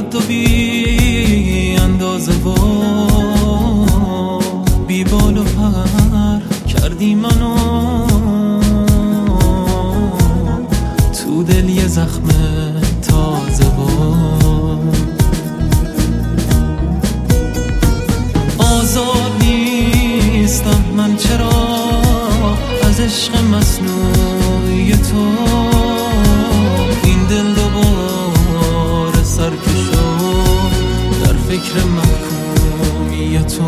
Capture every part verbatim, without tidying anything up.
حد و بی اندازه و بی بال و پر کردی منو تو دل یه زخم تازه و آزاد نیستم من، چرا از عشق مصنوعی تو این دل دوباره سرکشو در فکر محکومی تو.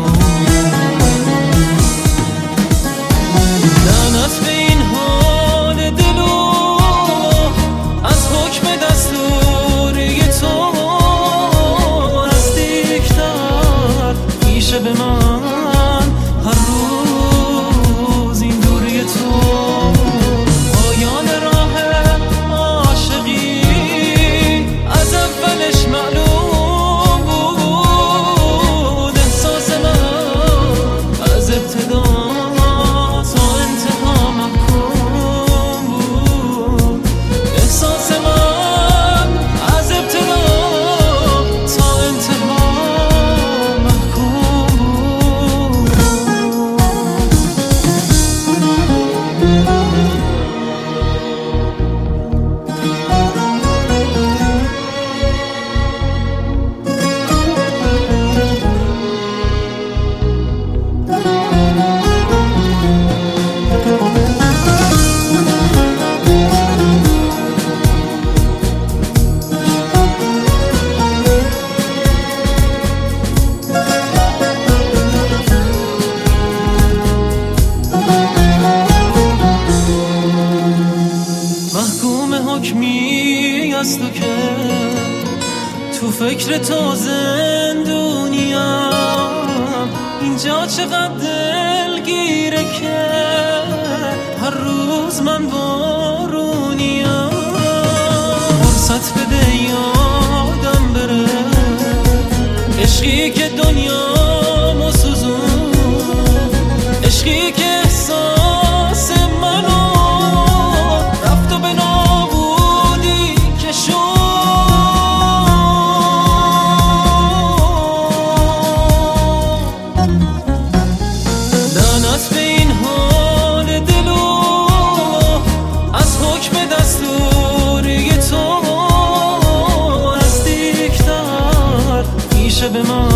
لعنت به این حال دلو از حکم دستوری تو نزدیکتر میشه به من هر روز این دوری تو. پایان راه عاشقی از اولش معلوم بود، احساس من از ابتدا تا انتها محکوم بود، احساس من از ابتدا تا انتها محکوم بود. محکوم حکمی از تو که تو فکر تو زندونیم، اینجا چقدر دلگیره که هر روز من بارونیم. فرصت بده یادم بره عشقی که دنیامو سوزون، عشقی که احساس منو رفت و به نابودی کشون. لعنت به این حال دلو از حکم دستوری تو نزدیکتر میشه به من